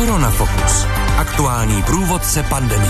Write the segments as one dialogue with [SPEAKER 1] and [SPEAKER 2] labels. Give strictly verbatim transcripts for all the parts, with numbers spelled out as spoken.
[SPEAKER 1] Koronafokus. Aktuální průvodce pandemie.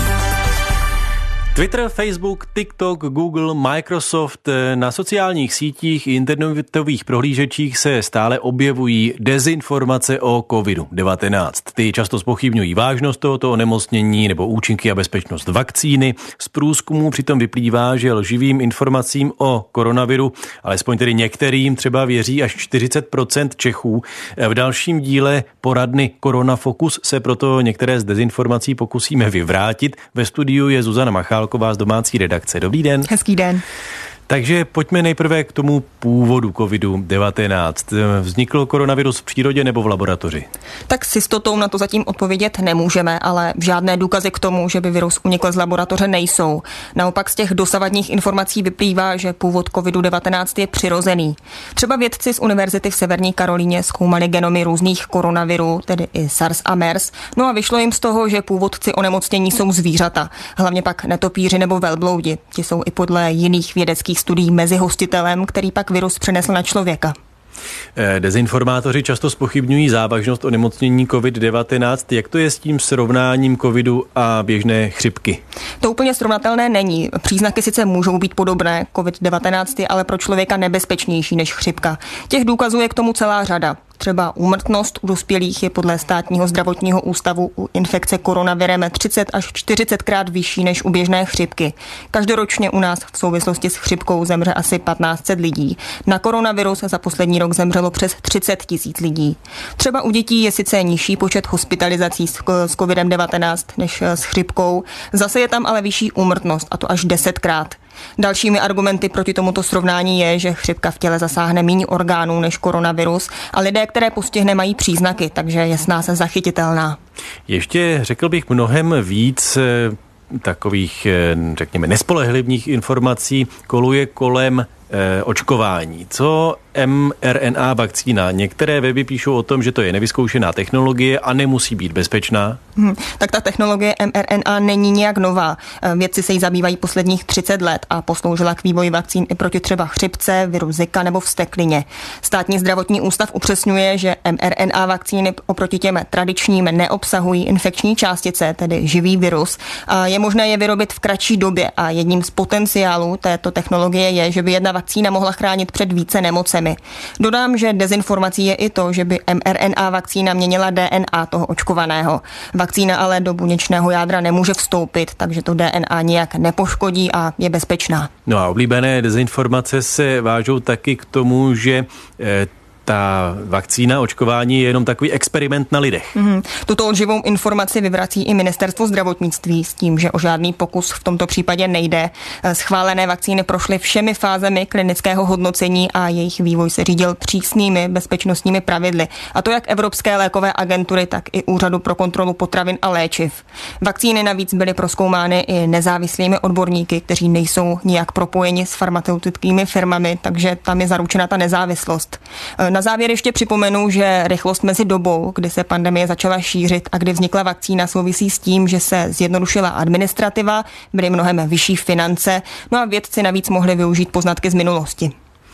[SPEAKER 2] Twitter, Facebook, TikTok, Google, Microsoft, na sociálních sítích i internetových prohlížečích se stále objevují dezinformace o kovidu devatenáct. Ty často zpochybňují vážnost tohoto onemocnění nebo účinky a bezpečnost vakcíny. Z průzkumů přitom vyplývá, že lživým informacím o koronaviru, alespoň tedy některým, třeba věří až čtyřicet procent Čechů. V dalším díle poradny Koronafokus se proto některé z dezinformací pokusíme vyvrátit. Ve studiu je Zuzana Machálková z domácí redakce. Dobrý den.
[SPEAKER 3] Hezký den.
[SPEAKER 2] Takže pojďme nejprve k tomu původu kovidu devatenáct. Vznikl koronavirus v přírodě nebo v laboratoři?
[SPEAKER 3] Tak s jistotou na to zatím odpovědět nemůžeme, ale žádné důkazy k tomu, že by virus unikl z laboratoře, nejsou. Naopak z těch dosavadních informací vyplývá, že původ kovidu devatenáct je přirozený. Třeba vědci z Univerzity v Severní Karolíně zkoumali genomy různých koronavirů, tedy i SARS a MERS, no a vyšlo jim z toho, že původci onemocnění jsou zvířata, hlavně pak netopíři nebo velbloudi. Ti jsou i podle jiných vědeckých studií mezi hostitelem, který pak virus přenesl na člověka.
[SPEAKER 2] Dezinformátoři často zpochybňují závažnost onemocnění covid devatenáct. Jak to je s tím srovnáním covidu a běžné chřipky?
[SPEAKER 3] To úplně srovnatelné není. Příznaky sice můžou být podobné, covid devatenáct je ale pro člověka nebezpečnější než chřipka. Těch důkazů je k tomu celá řada. Třeba úmrtnost u dospělých je podle státního zdravotního ústavu u infekce koronavirem třicet až čtyřicet krát vyšší než u běžné chřipky. Každoročně u nás v souvislosti s chřipkou zemře asi patnáct set lidí. Na koronavirus za poslední rok zemřelo přes třicet tisíc lidí. Třeba u dětí je sice nižší počet hospitalizací s covidem devatenáct než s chřipkou, zase je tam ale vyšší úmrtnost, a to až desetkrát. Dalšími argumenty proti tomuto srovnání je, že chřipka v těle zasáhne méně orgánů než koronavirus a lidé, které postihne, mají příznaky, takže je snáze zachytitelná.
[SPEAKER 2] Ještě řekl bych mnohem víc takových, řekněme, nespolehlivých informací koluje kolem eh, očkování. Co em er en á vakcína? Některé weby píšou o tom, že to je nevyzkoušená technologie a nemusí být bezpečná.
[SPEAKER 3] Hmm, tak ta technologie em er en á není nějak nová. Vědci se jí zabývají posledních třicet let a posloužila k vývoji vakcín i proti třeba chřipce, viru Zika nebo vzteklině. Státní zdravotní ústav upřesňuje, že em er en á vakcíny oproti těm tradičním neobsahují infekční částice, tedy živý virus. A je možné je vyrobit v kratší době a jedním z potenciálů této technologie je, že by jedna vakcína mohla chránit před více nemocemi. Dodám, že dezinformací je i to, že by em er en á vakcína měnila dé en á toho očkovaného. Vakcína ale do buněčného jádra nemůže vstoupit, takže to dé en á nijak nepoškodí a je bezpečná.
[SPEAKER 2] No a oblíbené dezinformace se vážou taky k tomu, že eh, ta vakcína, očkování je jenom takový experiment na lidech.
[SPEAKER 3] Mm, tuto lživou informaci vyvrací i ministerstvo zdravotnictví s tím, že o žádný pokus v tomto případě nejde. Schválené vakcíny prošly všemi fázemi klinického hodnocení a jejich vývoj se řídil přísnými bezpečnostními pravidly. A to jak Evropské lékové agentury, tak i Úřadu pro kontrolu potravin a léčiv. Vakcíny navíc byly prozkoumány i nezávislými odborníky, kteří nejsou nijak propojeni s farmaceutickými firmami, takže tam je zaručena ta nezávislost. Na závěr ještě připomenu, že rychlost mezi dobou, kdy se pandemie začala šířit a kdy vznikla vakcína, souvisí s tím, že se zjednodušila administrativa, byly mnohem vyšší finance, no a vědci navíc mohli využít poznatky z minulosti.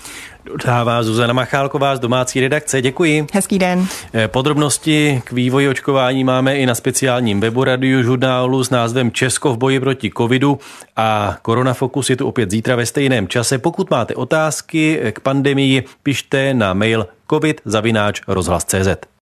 [SPEAKER 2] Dodává Zuzana Machálková z domácí redakce. Děkuji.
[SPEAKER 3] Hezký den.
[SPEAKER 2] Podrobnosti k vývoji očkování máme i na speciálním webu Radiožurnálu s názvem Česko v boji proti covidu a Koronafokus je tu opět zítra ve stejném čase. Pokud máte otázky k pandemii, pište na mail covid zavináč rozhlas tečka cé zet.